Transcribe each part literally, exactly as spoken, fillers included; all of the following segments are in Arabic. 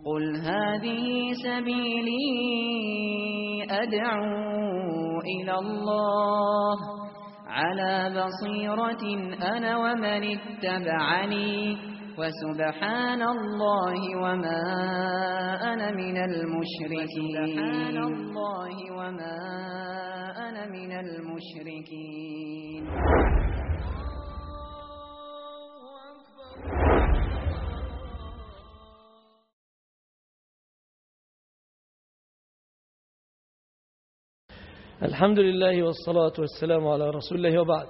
قل هذه سبيلي أدعو إلى الله على بصيرة أنا ومن اتبعني وسبحان الله وما أنا من المشركين سبحان الله وما أنا من المشركين. الحمد لله والصلاة والسلام على رسول الله وبعد.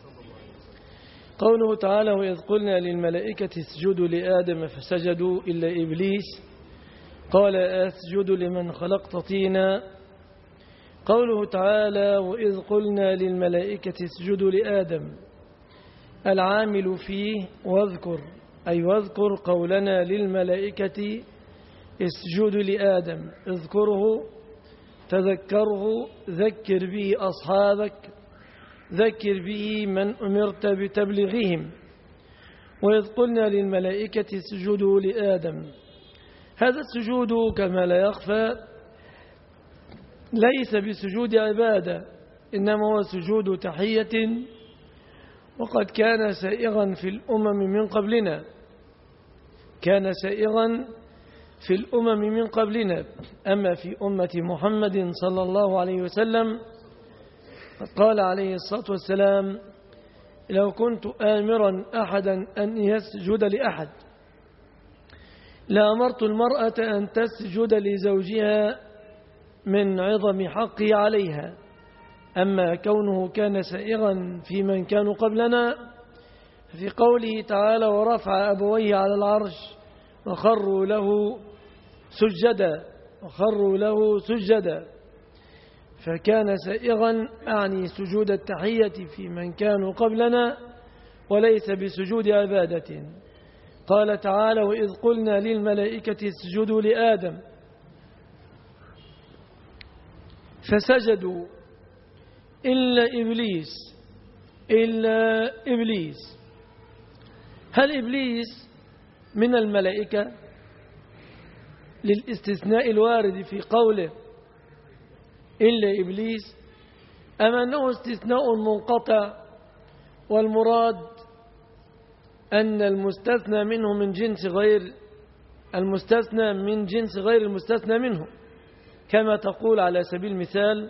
قوله تعالى: وإذ قلنا للملائكة اسجدوا لآدم فسجدوا إلا إبليس قال أسجد لمن خلقت طينا. قوله تعالى: وإذ قلنا للملائكة اسجدوا لآدم، العامل فيه واذكر، أي واذكر قولنا للملائكة اسجدوا لآدم، اذكره تذكره، ذكر به أصحابك، ذكر به من أمرت بتبليغهم. وإذ قلنا للملائكة اسجدوا لآدم، هذا السجود كما لا يخفى ليس بسجود عبادة، إنما هو سجود تحية، وقد كان سائغا في الأمم من قبلنا كان سائغا في الأمم من قبلنا أما في أمة محمد صلى الله عليه وسلم قال عليه الصلاة والسلام: لو كنت آمرا أحدا أن يسجد لأحد لأمرت المرأة أن تسجد لزوجها من عظم حقه عليها. أما كونه كان سائغا في من كانوا قبلنا في قوله تعالى: ورفع أبويه على العرش وخروا له سجدا وخروا له سجدا، فكان سائغا أعني سجود التحية في من كانوا قبلنا وليس بسجود عبادة. قال تعالى: وإذ قلنا للملائكة اسجدوا لآدم فسجدوا إلا إبليس إلا إبليس. هل إبليس من الملائكة للاستثناء الوارد في قوله إلا إبليس، أم أنه استثناء منقطع والمراد أن المستثنى منه من جنس غير المستثنى من جنس غير المستثنى منه، كما تقول على سبيل المثال: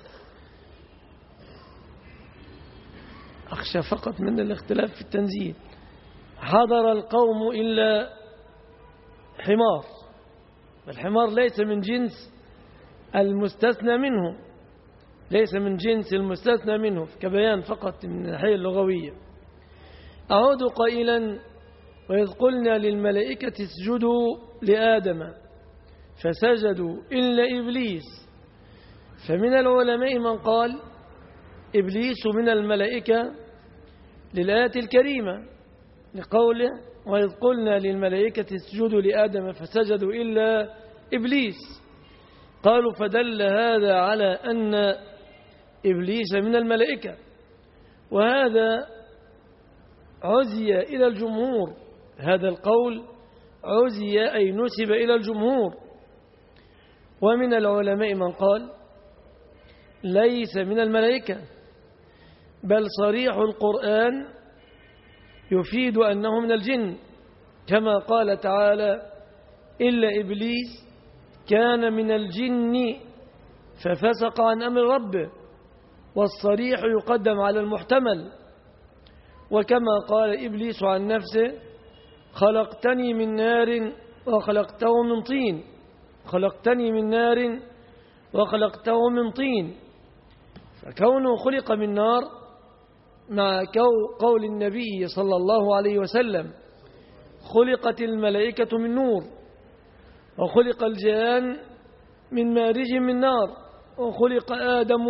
أخشى فقط من الاختلاف في التنزيل، حضر القوم إلا حمار، الحمار ليس من جنس المستثنى منه ليس من جنس المستثنى منه كبيان فقط من الناحية اللغوية. أعود قائلا: وإذ قلنا للملائكة اسجدوا لآدم فسجدوا إلا إبليس. فمن العلماء من قال إبليس من الملائكة للآية الكريمة لقوله: وإذ قلنا للملائكة اسجدوا لآدم فسجدوا إلا إبليس. قالوا فدل هذا على أن إبليس من الملائكة، وهذا عزي إلى الجمهور، هذا القول عزي أي نسب إلى الجمهور. ومن العلماء من قال ليس من الملائكة، بل صريح القرآن يفيد أنه من الجن، كما قال تعالى: إلا إبليس كان من الجن ففسق عن أمر ربه، والصريح يقدم على المحتمل. وكما قال إبليس عن نفسه: خلقتني من نار وخلقته من طين خلقتني من نار وخلقته من طين. فكونه خلق من نار مع قول النبي صلى الله عليه وسلم: خلقت الملائكة من نور، وخلق الجان من مارج من نار، وخلق آدم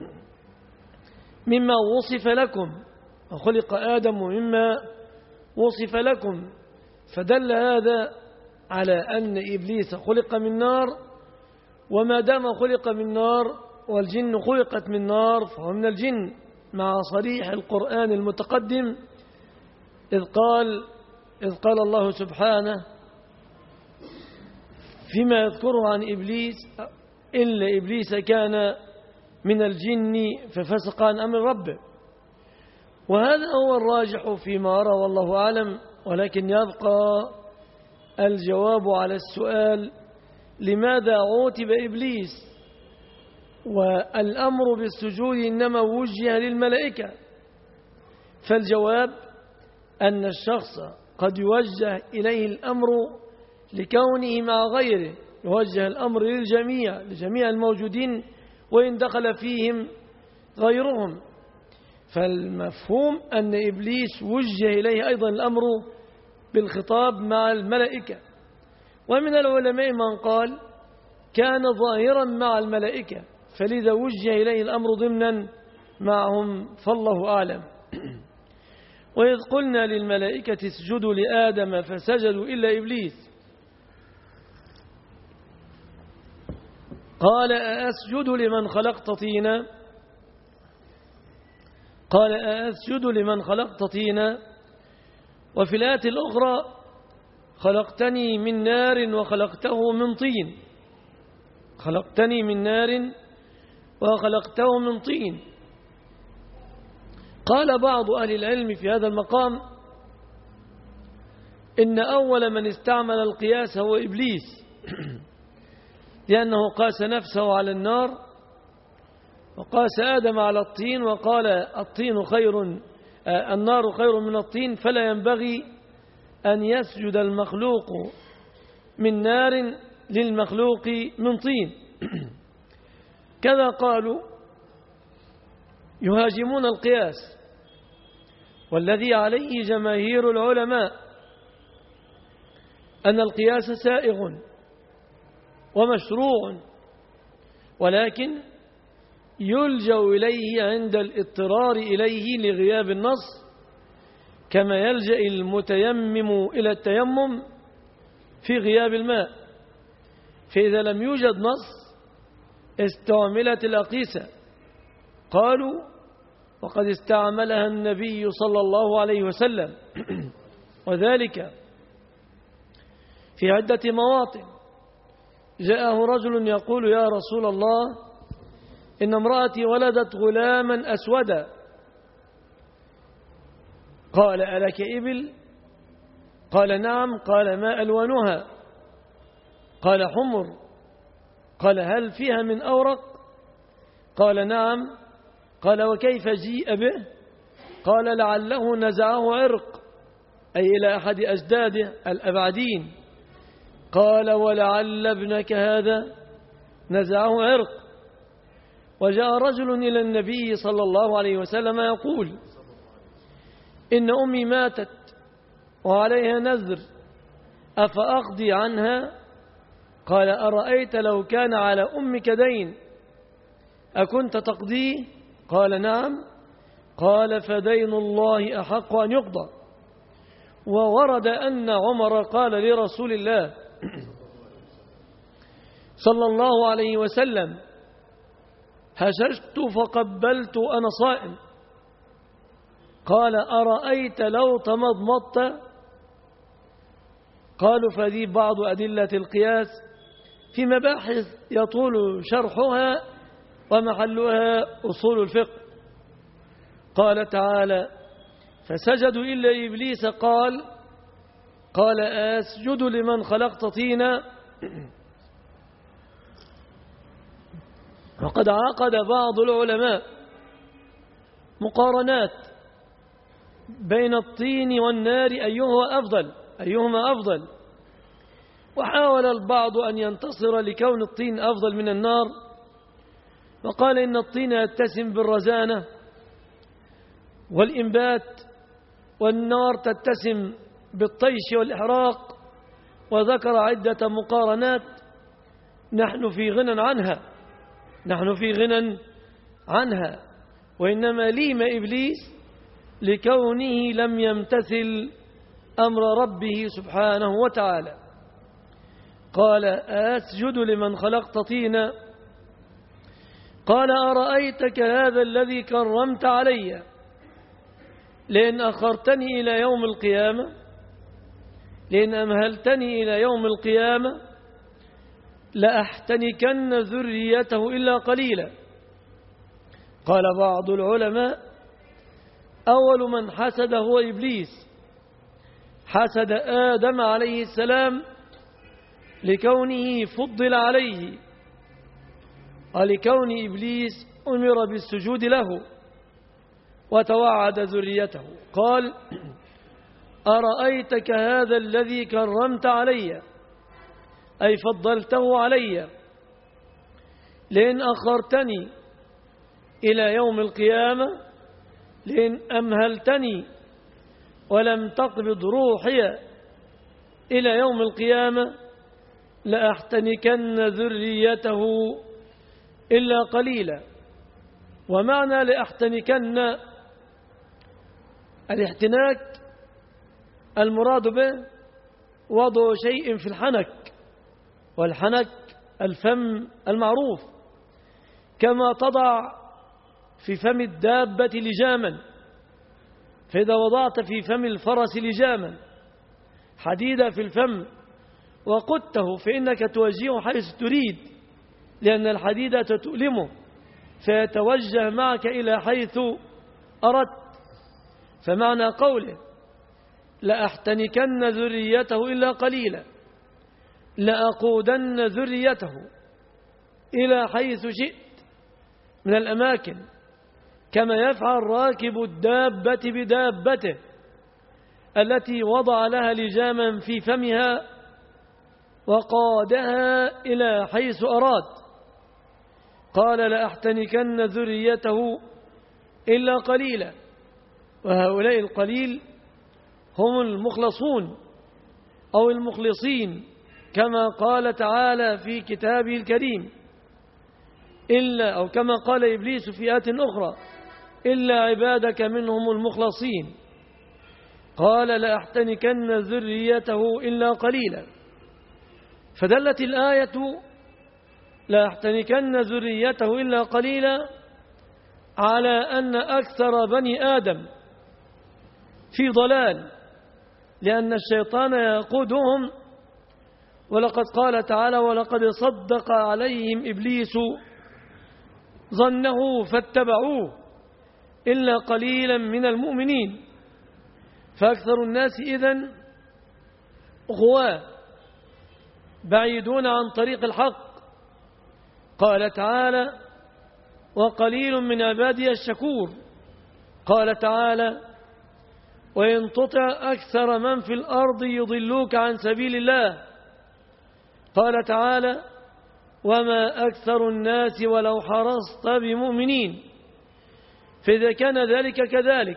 مما وصف لكم وخلق آدم مما وصف لكم. فدل هذا على أن إبليس خلق من نار، وما دام خلق من نار والجن خلقت من نار فهو من الجن، مع صريح القرآن المتقدم إذ قال إذ قال الله سبحانه: فيما يذكره عن إبليس إلا إبليس كان من الجن ففسق عن أمر ربه، وهذا هو الراجح فيما أرى والله أعلم. ولكن يبقى الجواب على السؤال: لماذا عوتب إبليس؟ والأمر بالسجود إنما وجه للملائكة، فالجواب أن الشخص قد يوجه إليه الأمر لكونه مع غيره، يوجه الأمر للجميع لجميع الموجودين وإن دخل فيهم غيرهم. فالمفهوم أن إبليس وجه إليه أيضا الأمر بالخطاب مع الملائكة. ومن العلماء من قال كان ظاهرا مع الملائكة فلذا وجه إليه الأمر ضمنا معهم، فالله أعلم. وإذ قلنا للملائكة اسجدوا لآدم فسجدوا إلا إبليس قال أأسجد لمن خلقت طينا قال أأسجد لمن خلقت طينا وفي الآية الأخرى خلقتني من نار وخلقته من طين خلقتني من نار وخلقته من طين. قال بعض أهل العلم في هذا المقام إن أول من استعمل القياس هو إبليس، لأنه قاس نفسه على النار وقاس آدم على الطين وقال الطين خير النار خير من الطين، فلا ينبغي أن يسجد المخلوق من نار للمخلوق من طين. كذا قالوا يهاجمون القياس، والذي عليه جماهير العلماء أن القياس سائغ ومشروع، ولكن يلجأ إليه عند الاضطرار إليه لغياب النص، كما يلجأ المتيمم إلى التيمم في غياب الماء. فإذا لم يوجد نص استعملت الأقيسة. قالوا وقد استعملها النبي صلى الله عليه وسلم، وذلك في عدة مواطن. جاءه رجل يقول يا رسول الله إن امرأتي ولدت غلاما أسودا. قال ألك إبل؟ قال نعم. قال ما ألوانها؟ قال حمر. قال هل فيها من أورق؟ قال نعم. قال وكيف جيء به؟ قال لعله نزعه عرق، أي إلى أحد أجداده الأبعدين. قال ولعل ابنك هذا نزعه عرق. وجاء رجل إلى النبي صلى الله عليه وسلم يقول إن أمي ماتت وعليها نذر أفأقضي عنها؟ قال أرأيت لو كان على أمك دين أكنت تقضيه؟ قال نعم. قال فدين الله أحق أن يقضى. وورد أن عمر قال لرسول الله صلى الله عليه وسلم هششت فقبلت أنا صائم. قال أرأيت لو تمضمضت؟ قالوا فذي بعض أدلة القياس في مباحث يطول شرحها ومحلها أصول الفقه. قال تعالى فسجدوا إلا إبليس قال قال أسجد لمن خلقت طينا. وقد عقد بعض العلماء مقارنات بين الطين والنار أيهما أفضل أيهما أفضل وحاول البعض أن ينتصر لكون الطين أفضل من النار، وقال إن الطين يتسم بالرزانة والإنبات، والنار تتسم بالطيش والإحراق، وذكر عدة مقارنات نحن في غنى عنها نحن في غنى عنها وإنما ليم إبليس لكونه لم يمتثل أمر ربه سبحانه وتعالى. قال أسجد لمن خلقت طينا؟ قال أرأيتك هذا الذي كرمت علي لئن أخرتني إلى يوم القيامة لئن أمهلتني إلى يوم القيامة لأحتنكن ذريته إلا قليلا. قال بعض العلماء أول من حسد هو إبليس، حسد آدم عليه السلام لكونه فضل عليه ولكون إبليس أمر بالسجود له وتوعد ذريته. قال أرأيتك هذا الذي كرمت علي، أي فضلته علي، لئن أخرتني إلى يوم القيامة، لئن أمهلتني ولم تقبض روحي إلى يوم القيامة لأحتنكن ذريته إلا قليلا. ومعنى لأحتنكن الاحتناك المراد به وضع شيء في الحنك، والحنك الفم المعروف، كما تضع في فم الدابة لجاما، فإذا وضعت في فم الفرس لجاما حديدة في الفم وقدته فإنك توجهه حيث تريد، لأن الحديدة تؤلمه فيتوجه معك إلى حيث أردت. فمعنى قوله لأحتنكن ذريته إلا قليلا، لأقودن ذريته إلى حيث شئت من الأماكن، كما يفعل راكب الدابة بدابته التي وضع لها لجاما في فمها وقادها إلى حيث أراد. قال لأحتنكن ذريته إلا قليلا، وهؤلاء القليل هم المخلصون أو المخلصين، كما قال تعالى في كتابه الكريم إلا، أو كما قال إبليس في آيات أخرى إلا عبادك منهم المخلصين. قال لأحتنكن ذريته إلا قليلا. فدلت الآية لأحتنكن ذريته إلا قليلا على أن أكثر بني آدم في ضلال، لأن الشيطان يقودهم. ولقد قال تعالى ولقد صدق عليهم إبليس ظنه فاتبعوه إلا قليلا من المؤمنين. فأكثر الناس إذن غواة بعيدون عن طريق الحق. قال تعالى وقليل من عبادي الشكور. قال تعالى وإن تطع أكثر من في الأرض يضلوك عن سبيل الله. قال تعالى وما أكثر الناس ولو حرصت بمؤمنين. فإذا كان ذلك كذلك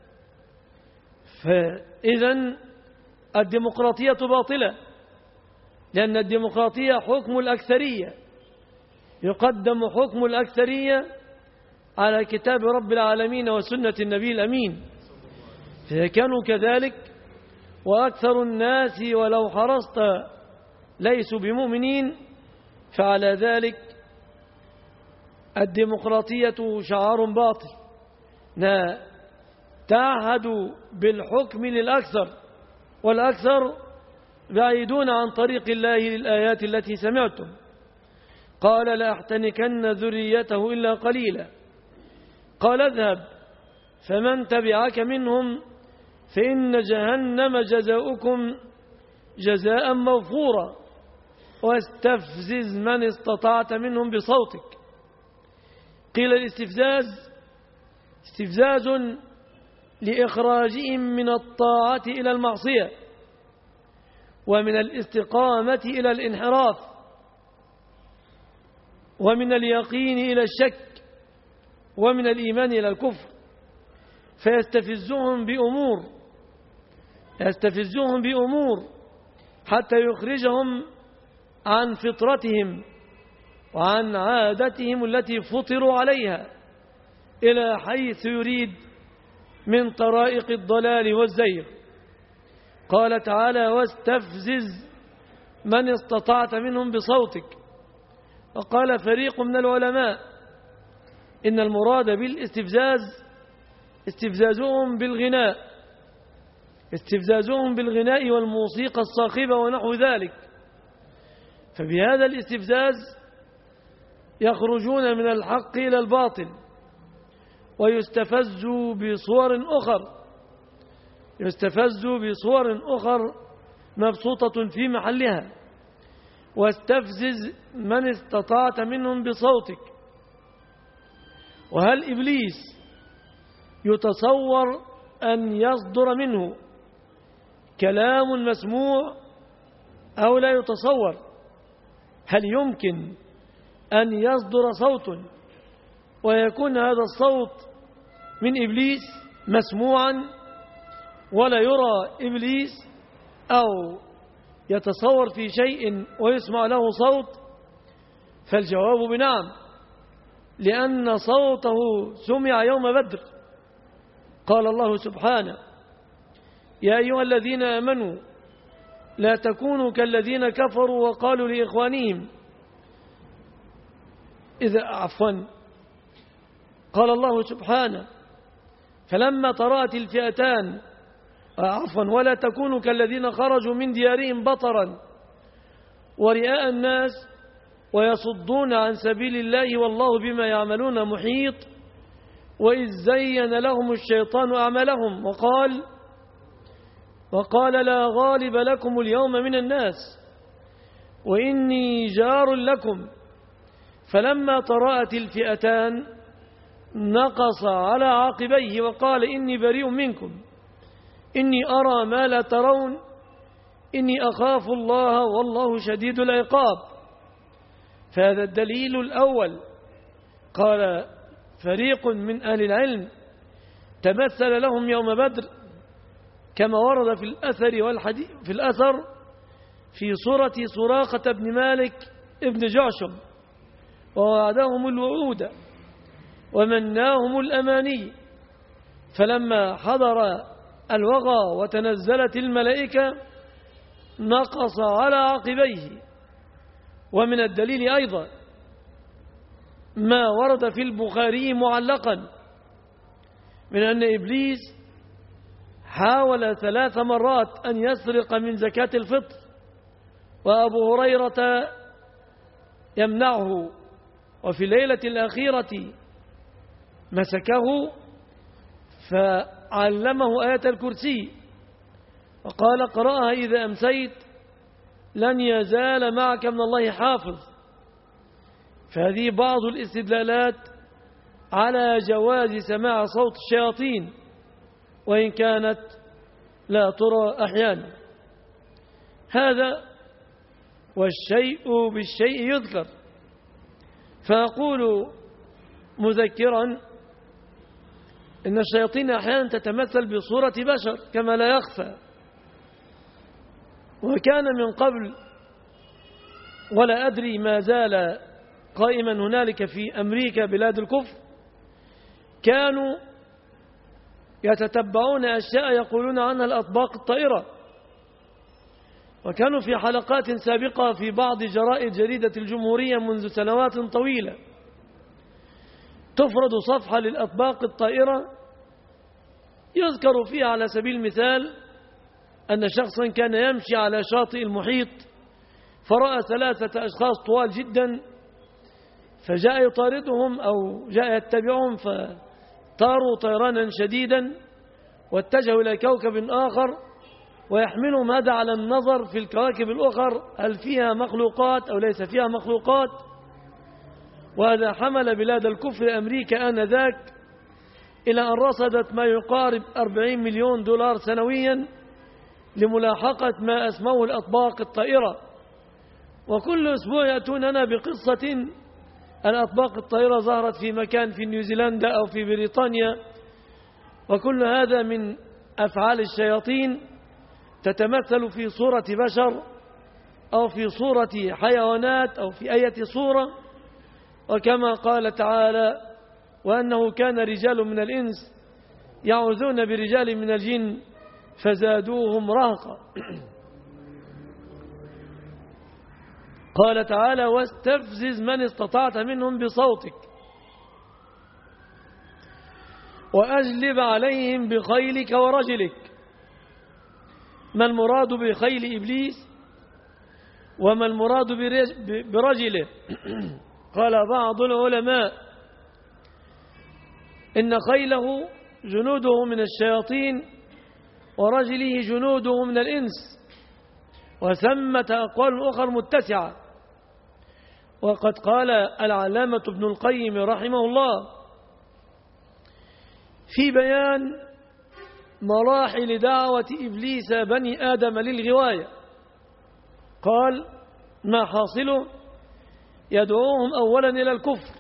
فإذن الديمقراطية باطلة، لأن الديمقراطية حكم الأكثرية، يقدم حكم الأكثرية على كتاب رب العالمين وسنة النبي الأمين. فإذا كانوا كذلك وأكثر الناس ولو حرصت ليسوا بمؤمنين، فعلى ذلك الديمقراطية شعار باطل تعهد بالحكم للأكثر، والأكثر بعيدون عن طريق الله للآيات التي سمعتم. قال لأحتنكن ذريته إلا قليلا. قال اذهب فمن تبعك منهم فإن جهنم جزاؤكم جزاء موفورا واستفزز من استطعت منهم بصوتك. قيل الاستفزاز استفزاز لإخراجهم من الطاعة إلى المعصية، ومن الاستقامة إلى الانحراف، ومن اليقين إلى الشك، ومن الإيمان إلى الكفر. فيستفزهم بأمور يستفزهم بأمور حتى يخرجهم عن فطرتهم وعن عادتهم التي فطروا عليها إلى حيث يريد من طرائق الضلال والزيغ. قال تعالى واستفزز من استطعت منهم بصوتك. وقال فريق من العلماء إن المراد بالاستفزاز استفزازهم بالغناء استفزازهم بالغناء والموسيقى الصاخبة ونحو ذلك، فبهذا الاستفزاز يخرجون من الحق إلى الباطل، ويستفزوا بصور أخر يستفزوا بصور أخر مبسوطة في محلها. واستفزز من استطعت منهم بصوتك. وهل إبليس يتصور أن يصدر منه كلام مسموع أو لا يتصور؟ هل يمكن أن يصدر صوت ويكون هذا الصوت من إبليس مسموعا ولا يرى إبليس، أو يتصور في شيء ويسمع له صوت؟ فالجواب بنعم، لأن صوته سمع يوم بدر. قال الله سبحانه: يا أيها الذين آمنوا لا تكونوا كالذين كفروا وقالوا لإخوانهم إذا عفوا قال الله سبحانه: فلما تراءت الفئتان عفوا ولا تكونوا كالذين خرجوا من ديارهم بطرا ورئاء الناس ويصدون عن سبيل الله والله بما يعملون محيط. وإذ زين لهم الشيطان أعمالهم وقال وقال لا غالب لكم اليوم من الناس وإني جار لكم فلما تراءت الفئتان نقص على عقبيه وقال إني بريء منكم إني أرى ما لا ترون إني أخاف الله والله شديد العقاب. فهذا الدليل الأول. قال فريق من أهل العلم تمثل لهم يوم بدر كما ورد في الأثر والحديث في الأثر في صورة سراقة بن مالك ابن جعشم، ووعدهم الوعود ومناهم الأماني، فلما حضر الوغى وتنزلت الملائكة نقص على عقبيه. ومن الدليل أيضا ما ورد في البخاري معلقا من أن إبليس حاول ثلاث مرات أن يسرق من زكاة الفطر وأبو هريرة يمنعه، وفي الليلة الأخيرة مسكه فعلمه آية الكرسي وقال قرأها إذا أمسيت لن يزال معك من الله حافظ. فهذه بعض الاستدلالات على جواز سماع صوت الشياطين وإن كانت لا ترى أحيانا. هذا والشيء بالشيء يذكر. فأقول مذكرا إن الشياطين أحيانا تتمثل بصورة بشر كما لا يخفى. وكان من قبل ولا أدري ما زال قائما هنالك في أمريكا بلاد الكفر كانوا يتتبعون أشياء يقولون عنها الأطباق الطائرة. وكانوا في حلقات سابقة في بعض جرائد جريدة الجمهورية منذ سنوات طويلة تفرد صفحة للأطباق الطائرة يذكر فيها على سبيل المثال أن شخصا كان يمشي على شاطئ المحيط فرأى ثلاثة أشخاص طوال جدا فجاء يطاردهم أو جاء يتبعهم فطاروا طيرانا شديدا واتجهوا إلى كوكب آخر ويحملهم هذا على النظر في الكواكب الأخر هل فيها مخلوقات أو ليس فيها مخلوقات. وهذا حمل بلاد الكفر أمريكا آنذاك إلى أن رصدت ما يقارب أربعين مليون دولار سنويا لملاحقة ما أسموه الأطباق الطائرة. وكل أسبوع يأتوننا بقصة أن أطباق الطائرة ظهرت في مكان في نيوزيلندا أو في بريطانيا، وكل هذا من أفعال الشياطين تتمثل في صورة بشر أو في صورة حيوانات أو في أي صورة. وكما قال تعالى وأنه كان رجال من الإنس يعوذون برجال من الجن فزادوهم رهقا. قال تعالى واستفزز من استطعت منهم بصوتك وأجلب عليهم بخيلك ورجلك. ما المراد بخيل إبليس وما المراد برجله؟ قال بعض العلماء إن خيله جنوده من الشياطين ورجله جنوده من الإنس، وثمة أقوال أخرى متسعة. وقد قال العلامة ابن القيم رحمه الله في بيان مراحل دعوة إبليس بني آدم للغواية، قال: ما حاصله؟ يدعوهم أولا إلى الكفر،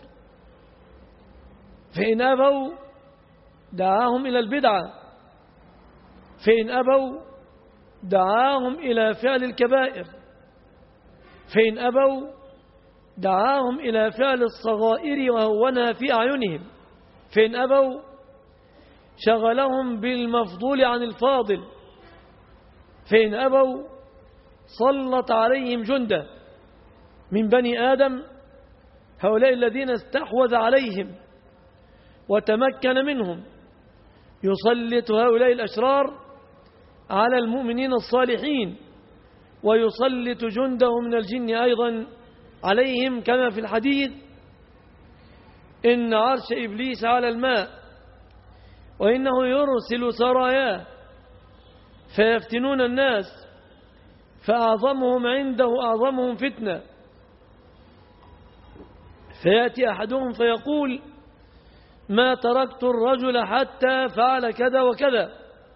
فإن أبوا دعاهم إلى البدعة، فإن أبوا دعاهم إلى فعل الكبائر، فإن أبوا دعاهم إلى فعل الصغائر وهونها في أعينهم، فإن أبوا شغلهم بالمفضول عن الفاضل، فإن أبوا سلط عليهم جندا من بني آدم، هؤلاء الذين استحوذ عليهم وتمكن منهم، يسلط هؤلاء الأشرار على المؤمنين الصالحين، ويسلط جنده من الجن أيضا عليهم، كما في الحديث: إن عرش إبليس على الماء، وإنه يرسل سراياه فيفتنون الناس، فأعظمهم عنده أعظمهم فتنة، فيأتي أحدهم فيقول: ما تركت الرجل حتى فعل كذا وكذا،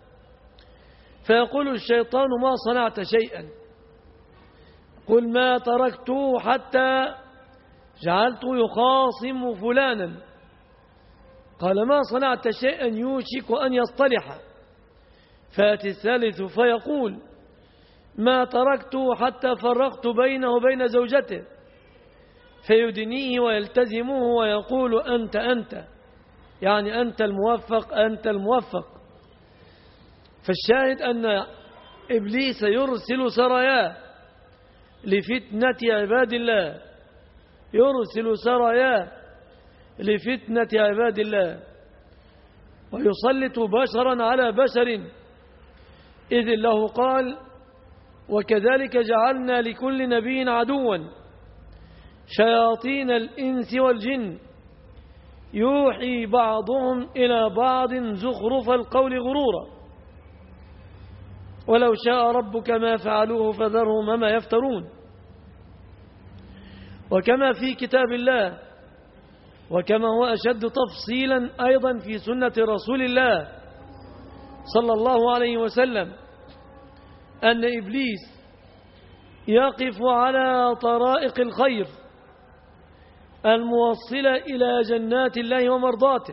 فيقول الشيطان: ما صنعت شيئا. قل: ما تركته حتى جعلته يخاصم فلانا. قال: ما صنعت شيئا يوشك أن يصطلح. فيأتي الثالث فيقول: ما تركته حتى فرقت بينه وبين زوجته، فيدنيه ويلتزمه ويقول: أنت أنت، يعني أنت الموفق أنت الموفق. فالشاهد أن إبليس يرسل سراياه لفتنة عباد الله، يرسل سراياه لفتنة عباد الله، ويسلط بشرا على بشر، إذ الله قال: وكذلك جعلنا لكل نبي عدوا شياطين الإنس والجن يوحي بعضهم إلى بعض زخرف القول غرورا ولو شاء ربك ما فعلوه فذرهم وما يفترون. وكما في كتاب الله، وكما هو أشد تفصيلا أيضا في سنة رسول الله صلى الله عليه وسلم، أن إبليس يقف على طرائق الخير الموصلة إلى جنات الله ومرضاته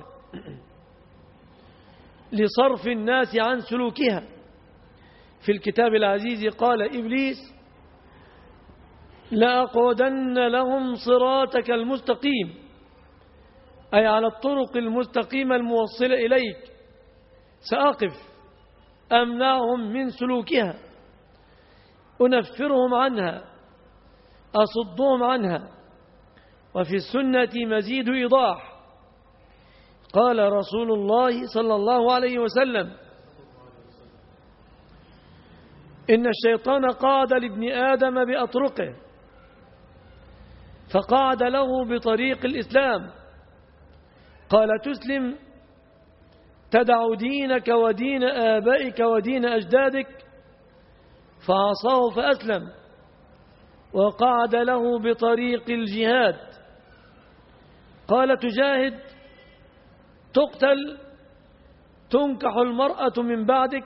لصرف الناس عن سلوكها. في الكتاب العزيز قال إبليس: لأقعدن لهم صراطك المستقيم، أي على الطرق المستقيمة الموصلة إليك سأقف أمنعهم من سلوكها، أنفرهم عنها، أصدهم عنها. وفي السنة مزيد إيضاح، قال رسول الله صلى الله عليه وسلم: إن الشيطان قعد لابن آدم بأطرقه، فقعد له بطريق الإسلام، قال: تسلم تدع دينك ودين آبائك ودين أجدادك، فعصاه فأسلم. وقعد له بطريق الجهاد، قال: تجاهد تقتل تنكح المرأة من بعدك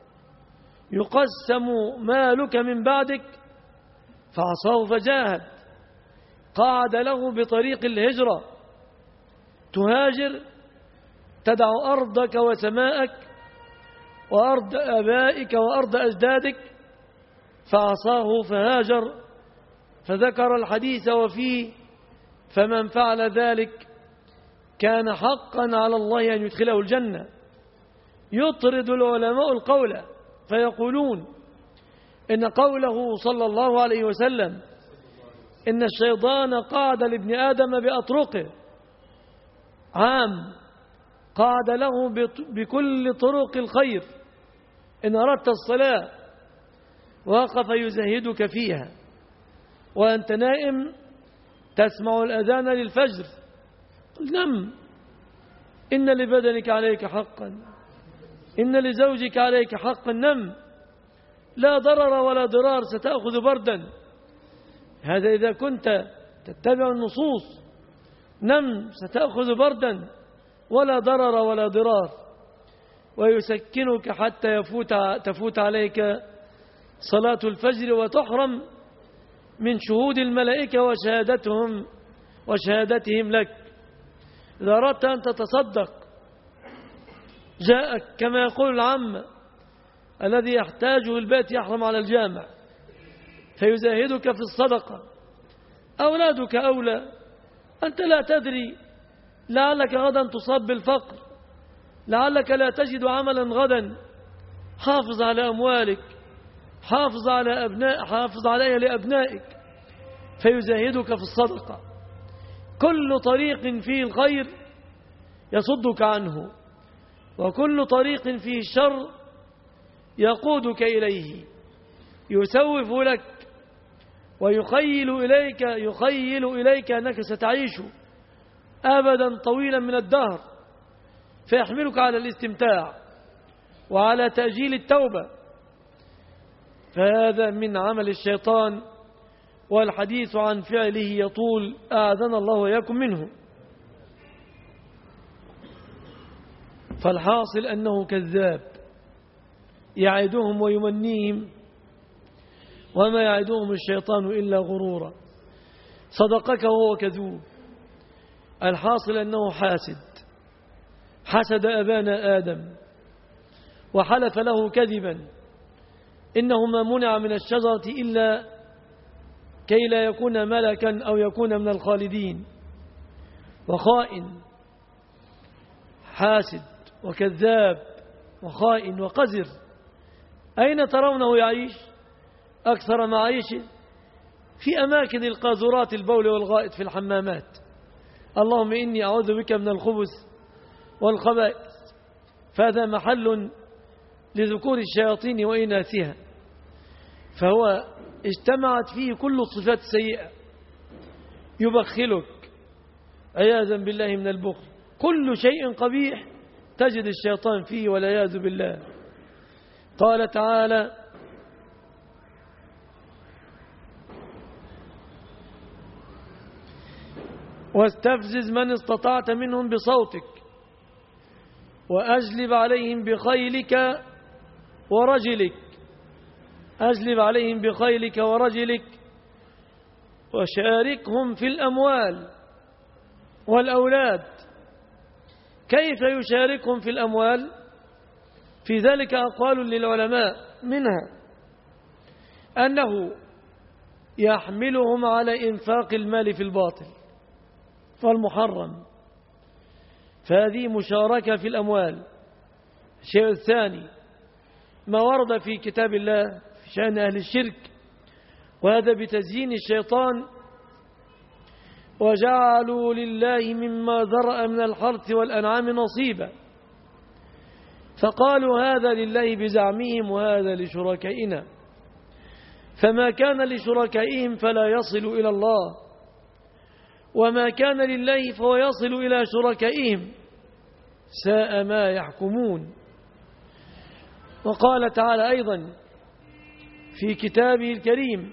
يقسم مالك من بعدك، فعصاه فجاهد. قعد له بطريق الهجرة، تهاجر تدع أرضك وسماءك وأرض أبائك وأرض أجدادك، فعصاه فهاجر. فذكر الحديث وفيه: فمن فعل ذلك كان حقا على الله أن يدخله الجنة. يطرد العلماء القول فيقولون إن قوله صلى الله عليه وسلم إن الشيطان قعد لابن آدم بأطرقه عام، قعد له بكل طرق الخير. إن أردت الصلاة وقف يزهدك فيها، وأنت نائم تسمع الأذان للفجر، نم. إن لبدنك عليك حقا، إن لزوجك عليك حقا، نم. لا ضرر ولا ضرار، ستأخذ بردا. هذا إذا كنت تتبع النصوص. نم، ستأخذ بردا ولا ضرر ولا ضرار. ويسكنك حتى يفوت تفوت عليك صلاة الفجر وتحرم من شهود الملائكة وشهادتهم وشهادتهم لك. إذا أردت أن تتصدق جاءك كما يقول العامة الذي يحتاجه البيت يحرم على الجامع، فيزاهدك في الصدقة. أولادك أولى، أنت لا تدري، لعلك غدا تصاب بالفقر، لعلك لا تجد عملا غدا. حافظ على أموالك، حافظ على أبناء حافظ عليها لأبنائك، فيزاهدك في الصدقة. كل طريق فيه الخير يصدك عنه، وكل طريق فيه الشر يقودك إليه، يسوف لك ويخيل إليك يخيل إليك أنك ستعيش أبدا طويلا من الدهر، فيحملك على الاستمتاع وعلى تأجيل التوبة. فهذا من عمل الشيطان، والحديث عن فعله يطول، أعاذنا الله وإياكم منه. فالحاصل أنه كذاب، يعدهم ويمنيهم، وما يعدهم الشيطان إلا غرورا. صدقك وهو كذوب. الحاصل أنه حاسد، حسد أبانا آدم وحلف له كذبا إنه ما منع من الشجرة إلا كي لا يكون ملكا أو يكون من الخالدين. وخائن، حاسد وكذاب وخائن وقذر. أين ترونه يعيش؟ أكثر معيشه في أماكن القاذورات، البول والغائط في الحمامات. اللهم إني أعوذ بك من الخبث والخبائث. فهذا محل لذكور الشياطين وإناثها، فهو اجتمعت فيه كل الصفات السيئة. يبخلك عياذا بالله من البخل. كل شيء قبيح تجد الشيطان فيه والعياذ بالله. قال تعالى: واستفزز من استطعت منهم بصوتك وأجلب عليهم بخيلك ورجلك أجلب عليهم بخيلك ورجلك وشاركهم في الأموال والأولاد. كيف يشاركهم في الأموال؟ في ذلك أقوال للعلماء، منها أنه يحملهم على إنفاق المال في الباطل فالمحرم، فهذه مشاركة في الأموال. الشيء الثاني ما ورد في كتاب الله في شأن أهل الشرك، وهذا بتزيين الشيطان: وجعلوا لله مما ذرأ من الحرث والأنعام نصيبا، فقالوا هذا لله بزعمهم وهذا لشركائنا، فما كان لشركائهم فلا يصل إلى الله، وما كان لله فهو يصل إلى شركائهم، ساء ما يحكمون. وقال تعالى أيضا في كتابه الكريم: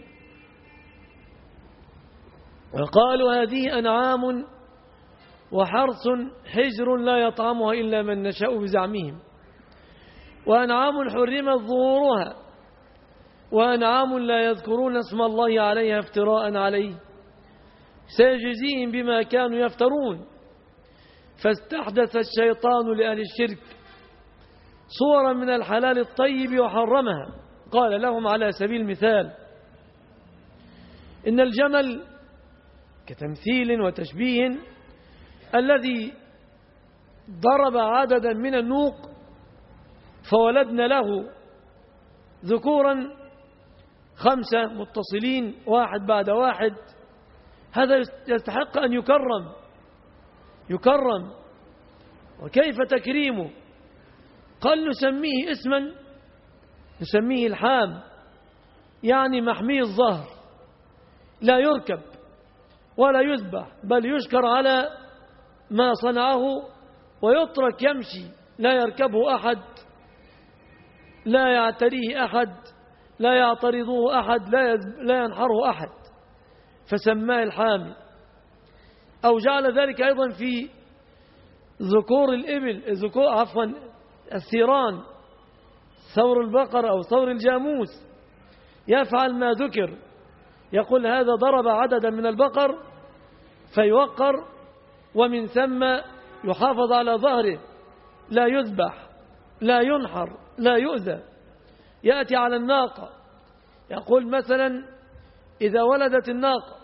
وقالوا هذه أنعام وحرث حجر لا يطعمها إلا من نشاء بزعمهم، وأنعام حرمت ظهورها، وأنعام لا يذكرون اسم الله عليها افتراء عليه، سيجزيهم بما كانوا يفترون. فاستحدث الشيطان لأهل الشرك صورا من الحلال الطيب وحرمها. قال لهم على سبيل المثال: إن الجمل كتمثيل وتشبيه الذي ضرب عددا من النوق فولدنا له ذكورا خمسة متصلين واحد بعد واحد، هذا يستحق أن يكرم يكرم وكيف تكريمه؟ قال نسميه اسما، نسميه الحام، يعني محمي الظهر، لا يركب ولا يذبح، بل يشكر على ما صنعه ويترك يمشي، لا يركبه أحد، لا يعتريه أحد، لا يعترضه أحد، لا ينحره أحد، فسماه الحامي. أو جعل ذلك أيضا في ذكور الإبل، ذكور عفوا الثيران، ثور البقر أو ثور الجاموس، يفعل ما ذكر، يقول هذا ضرب عددا من البقر فيوقر، ومن ثم يحافظ على ظهره، لا يذبح، لا ينحر، لا يؤذى. يأتي على الناقة، يقول مثلا إذا ولدت الناقة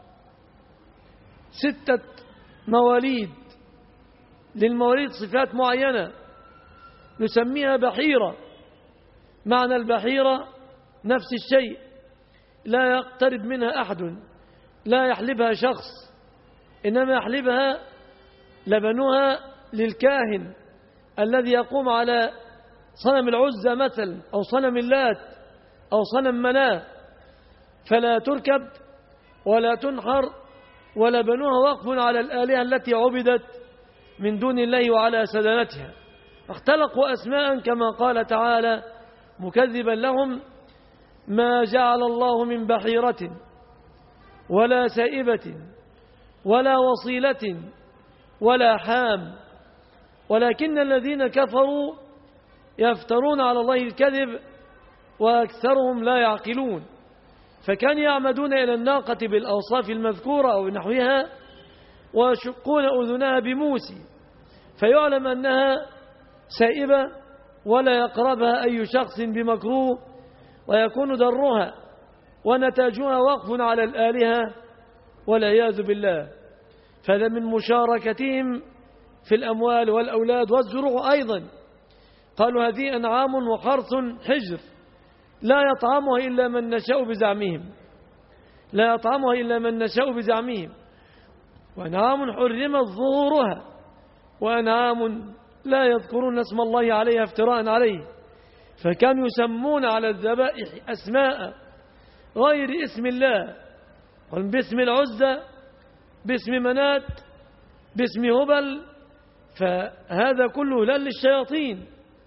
ستة مواليد، للمواليد صفات معينة نسميها بحيرة. معنى البحيرة نفس الشيء، لا يقترب منها أحد، لا يحلبها شخص، إنما يحلبها لبنها للكاهن الذي يقوم على صنم العزة مثلا، أو صنم اللات، أو صنم مناه، فلا تركب ولا تنحر، ولبنها وقف على الآلهة التي عبدت من دون الله وعلى سدنتها. اختلقوا أسماء كما قال تعالى مكذبا لهم: ما جعل الله من بحيرة ولا سائبة ولا وصيلة ولا حام، ولكن الذين كفروا يفترون على الله الكذب وأكثرهم لا يعقلون. فكان يعمدون إلى الناقة بالأوصاف المذكورة أو نحوها، ويشقون أذنها بموسي، فيعلم أنها سائبة ولا يقربها أي شخص بمكروه، ويكون درها ونتاجها وقف على الآلهة والعياذ بالله. فهذا من مشاركتهم في الأموال والأولاد والزروع أيضا. قالوا هذه أنعام وحرث حجر لا يطعمها إلا من نشاء بزعمهم، لا يطعمها إلا من نشاء بزعمهم، وأنعام حرمت ظهورها، وأنعام لا يذكرون اسم الله عليها افتراء عليه. فكانوا يسمون على الذبائح أسماء غير اسم الله، باسم العزة، باسم منات، باسم هبل، فهذا كله لا للشياطين.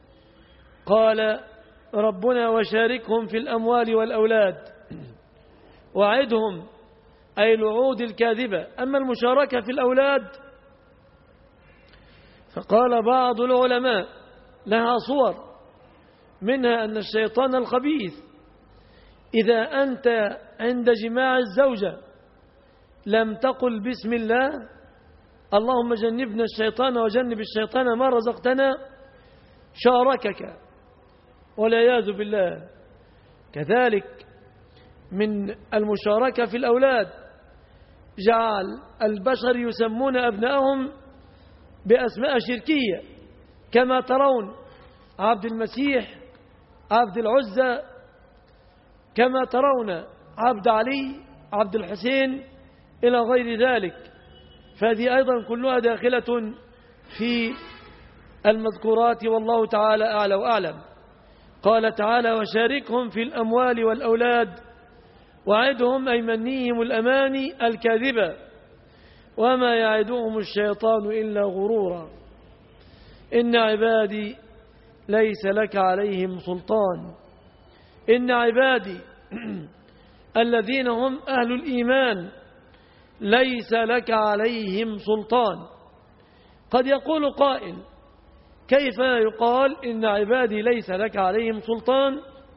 قال ربنا: وشاركهم في الأموال والأولاد، وعدهم، أي الوعود الكاذبة. أما المشاركة في الأولاد فقال بعض العلماء لها صور، منها أن الشيطان الخبيث إذا أنت عند جماع الزوجة لم تقل بسم الله اللهم جنبنا الشيطان وجنب الشيطان ما رزقتنا، شاركك والعياذ بالله. كذلك من المشاركة في الأولاد جعل البشر يسمون أبنائهم بأسماء شركية، كما ترون عبد المسيح، عبد العزة، كما ترون عبد علي، عبد الحسين، إلى غير ذلك. فهذه أيضا كلها داخلة في المذكورات، والله تعالى أعلى وأعلم. قال تعالى: وشاركهم في الأموال والأولاد وعدهم أي منيهم الأماني الكاذبة وما يعدهم الشيطان إلا غرورا إن عبادي ليس لك عليهم سلطان. إن عبادي الذين هم أهل الإيمان ليس لك عليهم سلطان. قد يقول قائل: كيف يقال إن عبادي ليس لك عليهم سلطان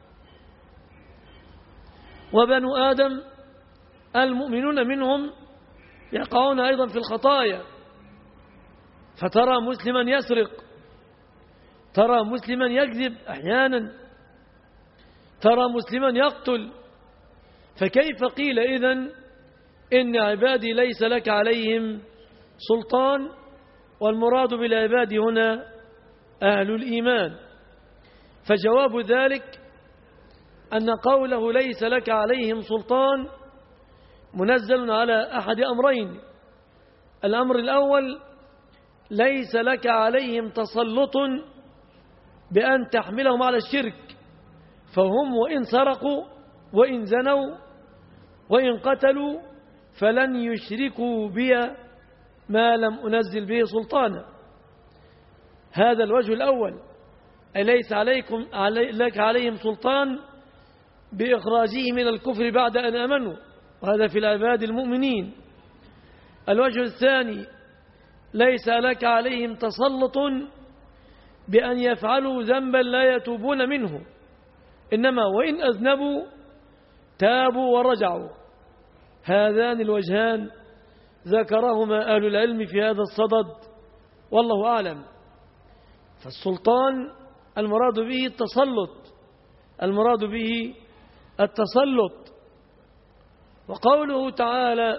وبنو آدم المؤمنون منهم يقعون أيضا في الخطايا؟ فترى مسلما يسرق، ترى مسلما يكذب أحيانا، ترى مسلما يقتل، فكيف قيل إذن إن عبادي ليس لك عليهم سلطان؟ والمراد بالعباد هنا أهل الإيمان. فجواب ذلك أن قوله ليس لك عليهم سلطان منزل على أحد أمرين. الأمر الأول: ليس لك عليهم تسلط بأن تحملهم على الشرك، فهم وإن سرقوا وإن زنوا وإن قتلوا فلن يشركوا بي ما لم أنزل به سلطانا. هذا الوجه الأول، أليس عليكم علي لك عليهم سلطان بإخراجه من الكفر بعد أن آمنوا، وهذا في العباد المؤمنين. الوجه الثاني، ليس لك عليهم تسلط بأن يفعلوا ذنبا لا يتوبون منه، إنما وإن أذنبوا تابوا ورجعوا. هذان الوجهان ذكرهما أهل العلم في هذا الصدد، والله أعلم. فالسلطان المراد به التسلط، المراد به التسلط. وقوله تعالى: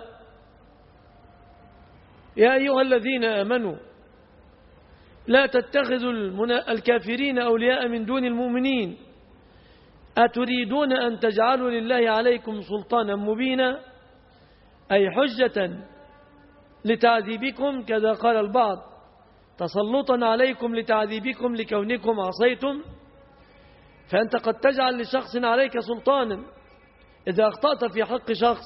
يا أيها الذين آمنوا لا تتخذوا الكافرين أولياء من دون المؤمنين أتريدون أن تجعلوا لله عليكم سلطانا مبينا، أي حجة لتعذيبكم، كذا قال البعض، تسلطا عليكم لتعذيبكم لكونكم عصيتم. فأنت قد تجعل لشخص عليك سلطانا، إذا أخطأت في حق شخص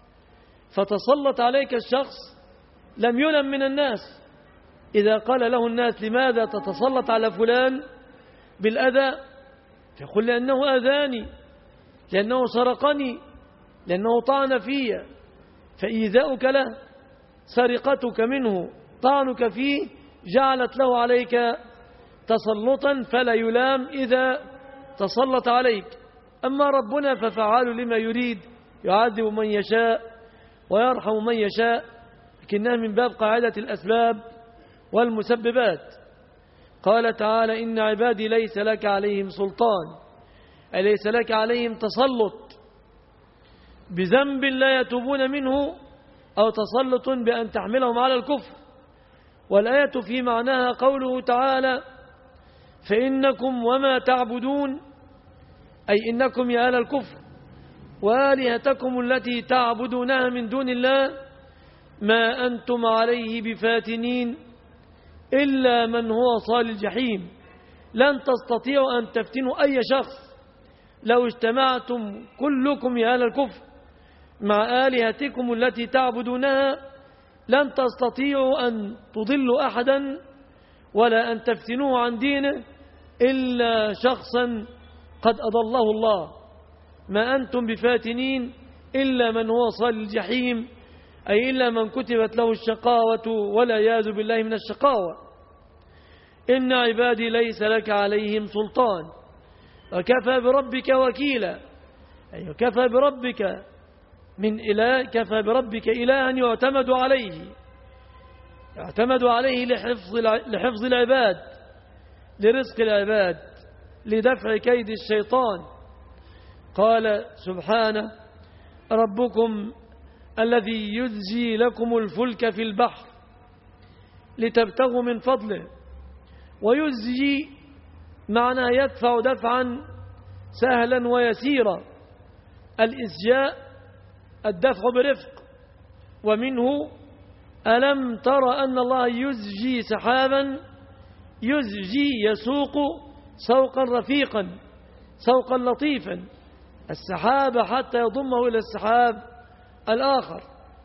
فتسلط عليك الشخص لم يلم من الناس، إذا قال له الناس لماذا تتسلط على فلان بالأذى، فيقول لأنه أذاني، لأنه سرقني، لأنه طعن في، فإيذاؤك له، سرقتك منه، طعنك فيه، جعلت له عليك تسلطا، فلا يلام إذا تسلط عليك. أما ربنا ففعال لما يريد، يعذب من يشاء ويرحم من يشاء، لكنها من باب قاعدة الأسباب والمسببات. قال تعالى: إن عبادي ليس لك عليهم سلطان، أي ليس لك عليهم تسلط بذنب لا يتوبون منه، أو تسلط بأن تحملهم على الكفر. والآية في معناها قوله تعالى: فإنكم وما تعبدون، أي إنكم يا أهل الكفر وآلهتكم التي تعبدونها من دون الله ما أنتم عليه بفاتنين إلا من هو صال الجحيم. لن تستطيعوا أن تفتنوا أي شخص لو اجتمعتم كلكم يا أهل الكفر مع آلهتكم التي تعبدونها، لن تستطيعوا أن تضلوا أحدا ولا أن تفتنوه عن دينه إلا شخصا قد أضله الله. ما أنتم بفاتنين إلا من هو صال الجحيم، أي إلا من كتبت له الشقاوة والعياذ بالله من الشقاوة. إن عبادي ليس لك عليهم سلطان وكفى بربك وكيلا، أي كفى بربك من إله، كفى بربك إلها يعتمد عليه، يعتمد عليه لحفظ لحفظ العباد، لرزق العباد، لدفع كيد الشيطان. قال سبحانه: ربكم الذي يزجي لكم الفلك في البحر لتبتغوا من فضله. ويزجي معناه يدفع دفعا سهلا ويسيرا، الإزجاء الدفع برفق. ومنه: ألم تر أن الله يزجي سحابا، يزجي يسوق سوقا رفيقا، سوقا لطيفا، السحاب حتى يضمه إلى السحاب الآخر.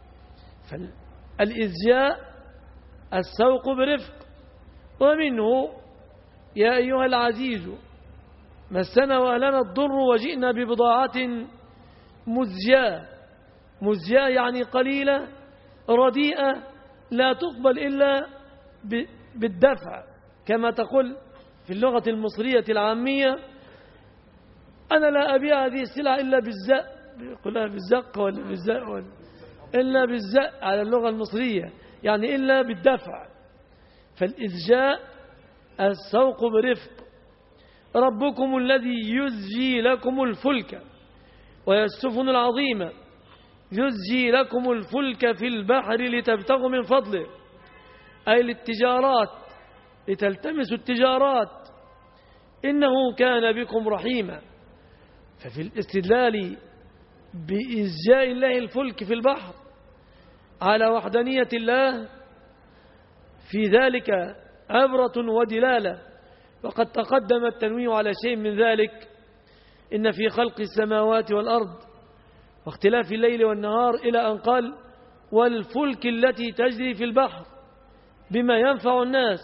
فالإزجاء السوق برفق. ومنه: يا أيها العزيز مسنا وأهلنا الضر وجئنا ببضاعة مزجاة. مزجاة يعني قليلة رديئة لا تقبل إلا بالدفع، كما تقول في اللغة المصرية العامية: أنا لا أبيع هذه السلعة إلا بالزق، يقولها بالزق ولا بالزق ولا إلا بالزق على اللغة المصرية، يعني إلا بالدفع. فالإزجاء السوق برفق. ربكم الذي يزجي لكم الفلك، وهي السفن العظيمة، يزجي لكم الفلك في البحر لتبتغوا من فضله، أي للتجارات، لتلتمسوا التجارات، إنه كان بكم رحيما. ففي الاستدلال بإزجاء الله الفلك في البحر على وحدانية الله في ذلك عبرة ودلالة، وقد تقدم التنويه على شيء من ذلك. إن في خلق السماوات والأرض واختلاف الليل والنهار، إلى أن قال والفلك التي تجري في البحر بما ينفع الناس.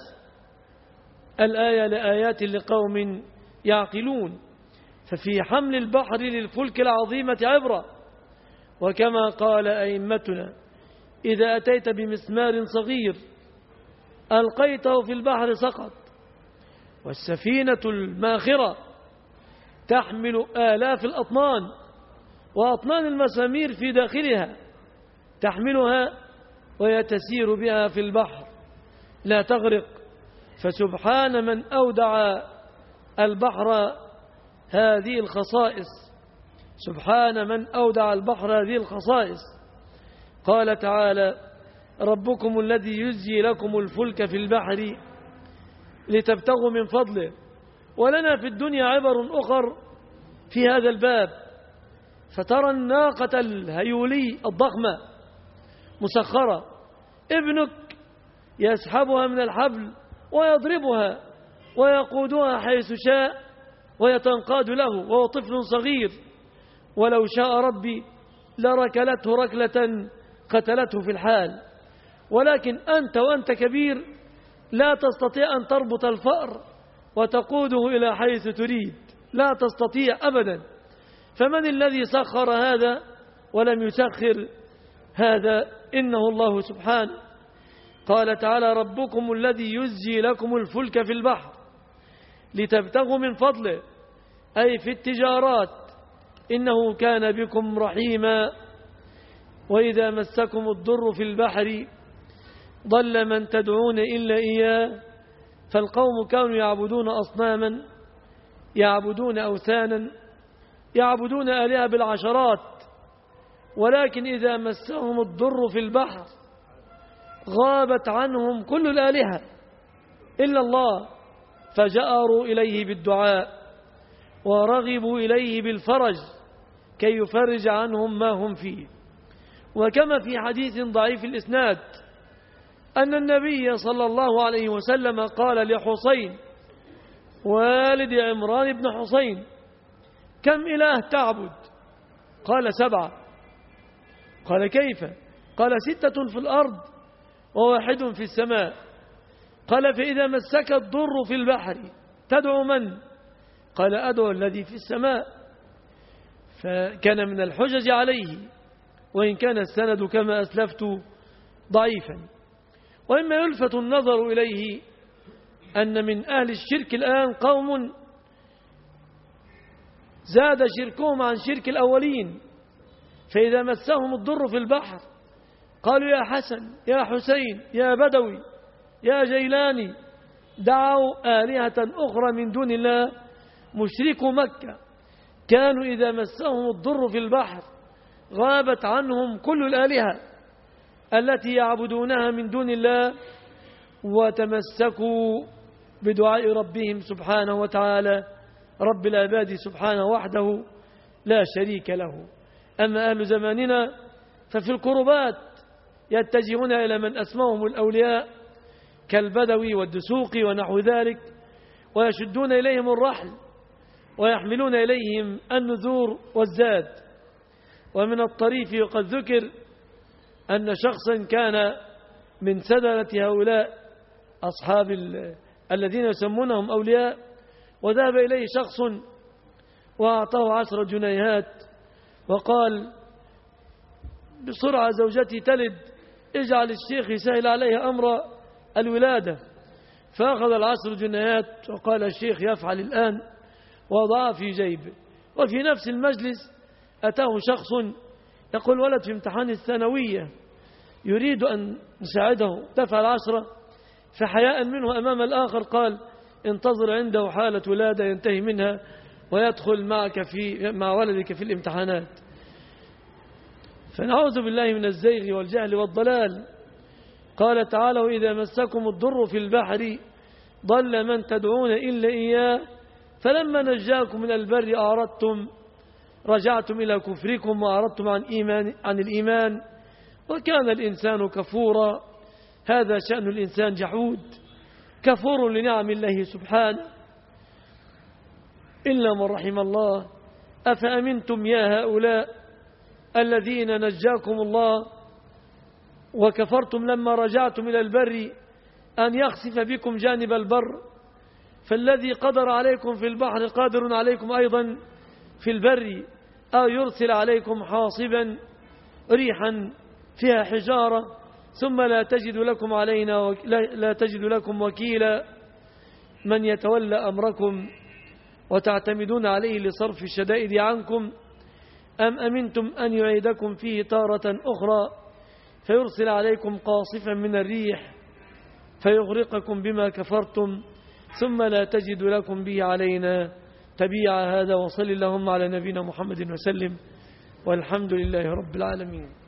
الآية لآيات لقوم يعقلون. ففي حمل البحر للفلك العظيمة عبرة. وكما قال أئمتنا إذا أتيت بمسمار صغير ألقيته في البحر سقط، والسفينة الماخرة تحمل آلاف الأطنان وأطنان المسامير في داخلها تحملها ويتسير بها في البحر لا تغرق. فسبحان من أودع البحر هذه الخصائص، سبحان من أودع البحر هذه الخصائص. قال تعالى ربكم الذي يزجي لكم الفلك في البحر لتبتغوا من فضله. ولنا في الدنيا عبر أخر في هذا الباب. فترى الناقة الهيولي الضخمة مسخرة، ابنك يسحبها من الحبل ويضربها ويقودها حيث شاء ويتنقاد له وهو طفل صغير، ولو شاء ربي لركلته ركلة قتلته في الحال. ولكن أنت وأنت كبير لا تستطيع أن تربط الفأر وتقوده إلى حيث تريد، لا تستطيع أبدا. فمن الذي سخر هذا ولم يسخر هذا؟ إنه الله سبحانه. قال تعالى ربكم الذي يزجي لكم الفلك في البحر لتبتغوا من فضله، أي في التجارات، إنه كان بكم رحيما. وإذا مسكم الضر في البحر ضل من تدعون إلا إياه. فالقوم كانوا يعبدون أصناما، يعبدون أوثانا، يعبدون آلهة بالعشرات، ولكن إذا مسهم الضر في البحر غابت عنهم كل الآلهة إلا الله، فجأروا إليه بالدعاء ورغبوا إليه بالفرج كي يفرج عنهم ما هم فيه. وكما في حديث ضعيف الإسناد أن النبي صلى الله عليه وسلم قال لحسين والد عمران بن حسين كم إله تعبد؟ قال سبعة. قال كيف؟ قال ستة في الأرض وواحد في السماء. قال فإذا مسك الضر في البحر تدعو من؟ قال أدعو الذي في السماء. فكان من الحجج عليه، وإن كان السند كما أسلفت ضعيفا. وإما يلفت النظر إليه أن من أهل الشرك الآن قوم زاد شركهم عن شرك الأولين، فإذا مسهم الضر في البحر قالوا يا حسن يا حسين يا بدوي يا جيلاني، دعوا آلهة أخرى من دون الله. مشركو مكة كانوا إذا مسهم الضر في البحر غابت عنهم كل الآلهة التي يعبدونها من دون الله، وتمسكوا بدعاء ربهم سبحانه وتعالى، رب العباد سبحانه وحده لا شريك له. أما أهل زماننا ففي القربات يتجهون إلى من أسماهم الأولياء كالبدوي والدسوقي ونحو ذلك، ويشدون إليهم الرحل ويحملون إليهم النذور والزاد. ومن الطريف وقد ذكر أن شخصا كان من سدرة هؤلاء أصحاب الذين يسمونهم أولياء، وذهب إليه شخص وأعطاه عشر جنيهات وقال بسرعة زوجتي تلد، اجعل الشيخ يسهل عليها أمر الولادة. فأخذ العشر جنيهات وقال الشيخ يفعل الآن، وضعها في جيبه. وفي نفس المجلس أتاه شخص يقول ولد في امتحان الثانوية يريد أن نساعده، دفع العشرة، فحياء منه أمام الآخر قال انتظر عنده حالة ولادة ينتهي منها ويدخل معك في مع ولدك في الامتحانات. فنعوذ بالله من الزيغ والجهل والضلال. قال تعالى وإذا مسكم الضر في البحر ضل من تدعون إلا إياه فلما نجاكم من البر أعرضتم رجعتم إلى كفركم وأعرضتم عن, إيمان عن الإيمان وكان الإنسان كفورا. هذا شأن الإنسان جحود كفور لنعم الله سبحانه إلا من رحم الله. أفأمنتم يا هؤلاء الذين نجاكم الله وكفرتم لما رجعتم إلى البر أن يخسف بكم جانب البر، فالذي قدر عليكم في البحر قادر عليكم أيضا في البر، أو يرسل عليكم حاصبا ريحا فيها حجارة ثم لا تجد لكم علينا وك... لا تجد لكم وكيلا من يتولى أمركم وتعتمدون عليه لصرف الشدائد عنكم، أم أمنتم أن يعيدكم فيه تارة أخرى فيرسل عليكم قاصفا من الريح فيغرقكم بما كفرتم ثم لا تجد لكم به علينا تبيع. هذا وصل اللهم على نبينا محمد وسلم، والحمد لله رب العالمين.